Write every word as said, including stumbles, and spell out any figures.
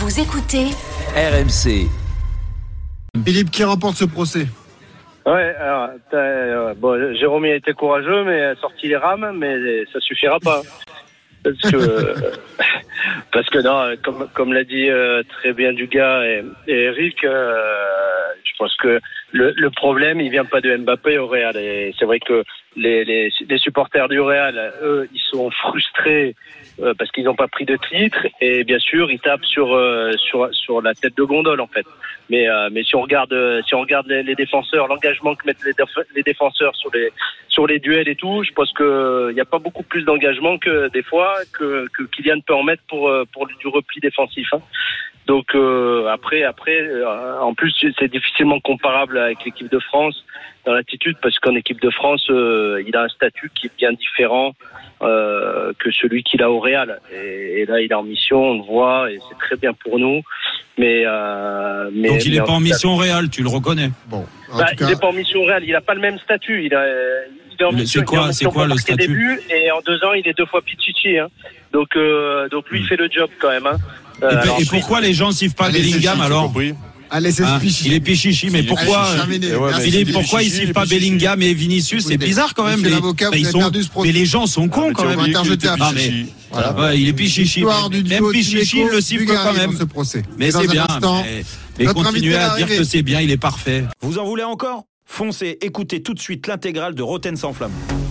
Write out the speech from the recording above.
Vous écoutez R M C. Philippe, qui remporte ce procès? Ouais, alors, euh, bon, Jérôme a été courageux, mais a sorti les rames, mais ça suffira pas. Parce que, parce que non, comme, comme l'a dit euh, très bien Dugas et, et Eric, euh, je pense que le, le problème, il vient pas de Mbappé au Real. Et c'est vrai que les, les, les supporters du Real, eux, ils sont frustrés euh, parce qu'ils n'ont pas pris de titre. Et bien sûr, ils tapent sur euh, sur sur la tête de gondole en fait. Mais euh, mais si on regarde euh, si on regarde les, les défenseurs, l'engagement que mettent les, déf- les défenseurs sur les sur les duels et tout, je pense que il y a pas beaucoup plus d'engagement que des fois que que Kylian peut en mettre pour pour du repli défensif. Hein. Donc euh, après après euh, en plus c'est difficilement comparable avec l'équipe de France dans l'attitude parce qu'en équipe de France euh, il a un statut qui est bien différent euh, que celui qu'il a au Real et, et là il est en mission, on le voit et c'est très bien pour nous. Mais, euh, mais donc il n'est pas en mission cas, au Real, tu le reconnais. Bon, en bah, tout cas... il n'est pas en mission au Real, il n'a pas le même statut. Il a, il est en mission, c'est quoi, il est en mission c'est quoi le statut début, et en deux ans il est deux fois Pichichi. Hein. Donc, euh, donc lui il fait le job quand même. Hein. Euh, et, alors, et pourquoi les gens siffent pas Bellingham alors? Allez, c'est hein, Pichichi. Il est Pichichi, mais pourquoi Allez, ouais, mais il est, pourquoi ils siffent pas Bellingham et Vinicius? C'est bizarre quand même. Mais, mais, ils sont, mais les gens sont cons quand même. Ah, mais, voilà. Ouais, il est Pichichi. Même Pichichi il le siffle quand même. Mais c'est bien. Mais continuez à dire que c'est bien, il est parfait. Vous en voulez encore? Foncez, écoutez tout de suite l'intégrale de Roten sans flamme.